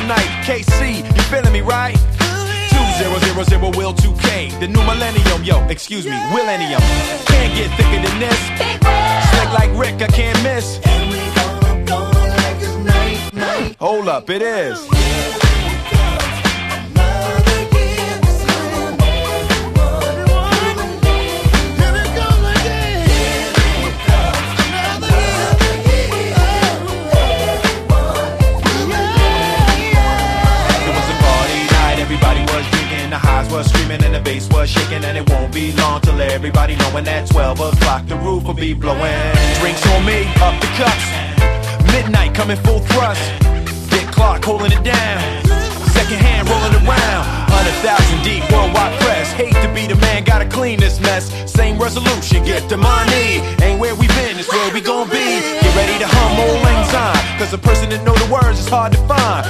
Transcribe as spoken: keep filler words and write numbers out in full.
night. K C, you feeling me, right? two zero zero zero will two K, the new millennium, yo, excuse me, millennium. Can't get thicker than this. Slick like Rick, I can't miss. And we gonna go like it's night, night. Hold up, it is. Was screaming and the bass was shaking, and it won't be long till everybody knowing that twelve o'clock the roof will be blowing. Drinks on me, up the cups. Midnight coming full thrust. Dick Clark holding it down. Second hand rolling around. Hundred thousand deep, worldwide press. Hate to be the man, gotta clean this mess. Same resolution, get the money. Ain't where we been, it's where we gon' be. Get ready to hum old lang syne, cause a person that know the words is hard to find.